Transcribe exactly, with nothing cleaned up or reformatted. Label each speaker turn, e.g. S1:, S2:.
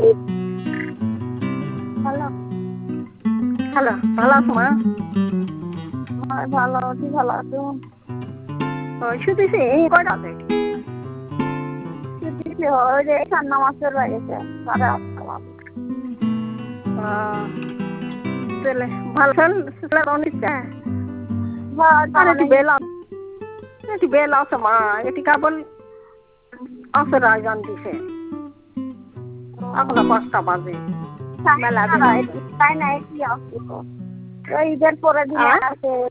S1: Hello
S2: hello, ভালো আছো মা?
S1: হ্যাঁ ভালো আছি, ভালো আছো?
S2: ওই শুতেছি এই কয়টা বাজে?
S1: ছুটি ওই যে ঠান্ডা মাছের বাড়িতে সাড়ে আটটা বাজে।
S2: তাহলে ভালো ছেলে অনিচ্ছে
S1: হ্যাঁ
S2: আর একটু
S1: তাহলে
S2: বেলা একটু বেলা আছে মা, এটি কেবল আসর আয়োজন দিছে এখনো পাঁচটা বাজে। মেলা দিন
S1: তাই নাই কি আসছে তো ঈদের পরে দিনে
S2: আর
S1: আছে।